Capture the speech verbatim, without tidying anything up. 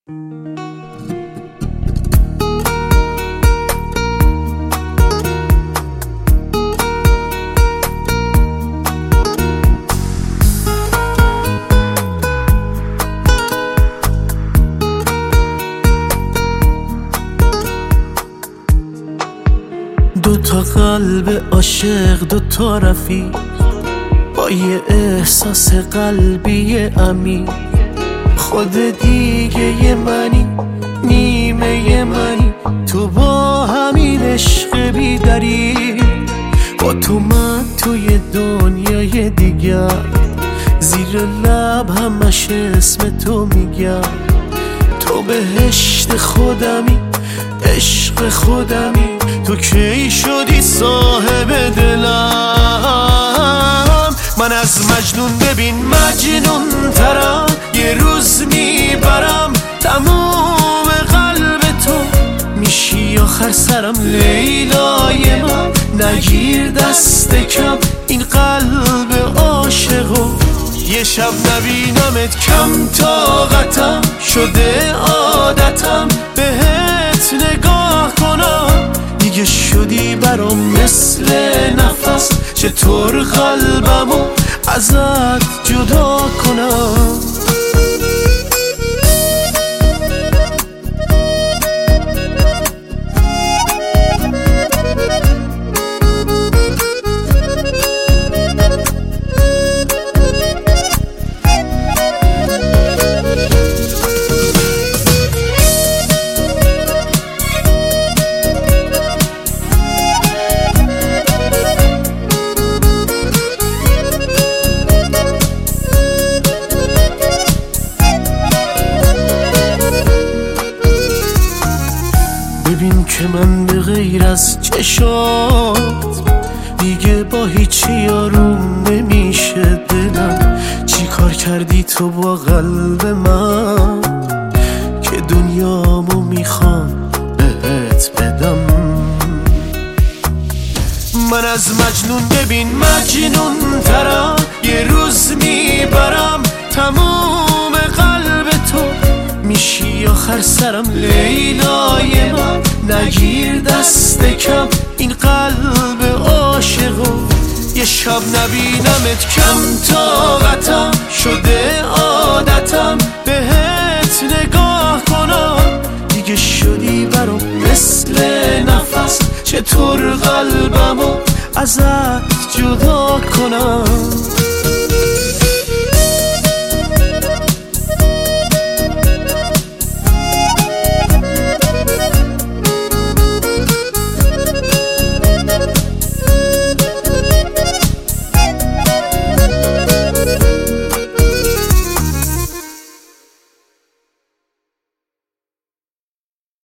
دو تا قلب عاشق، دو تا رفیق، با یه احساس قلبی عمیق. خود دیگه یه منی، نیمه یه منی، تو با همین عشق بی دریغ. با تو من توی دنیای دیگر، زیر لب همش اسم تو میگم. تو بهشت خودمی، عشق خودمی، تو کی شدی صاحب دلم. من از مجنون ببین مجنون ترم، یه روز میبرم تموم قلب تو، میشی آخر سرم لیلای من. نگیر دست کم این قلب عاشقو، یه شب نبینمت کم طاقتم شده عادتم بهت نگاه کنم. دیگه شدی برام مثل نفس، چطور قلبمو ازت جدا کنم. ببین که من به غیر از چشات دیگه با هیچی آروم نمیشه دلم. چی کار کردی تو با قلب من که دنیامو میخوام بهت بدم. من از مجنون ببین مجنون ترم، یه روز میبرم تموم قلب تو، میشی آخر سرم لیلای من. نگیر دست کم این قلب عاشقو، یه شب نبینمت کم طاقتم شده عادتم بهت نگاه کنم. دیگه شدی برام مثل نفس، چطور قلبمو ازت جدا کنم.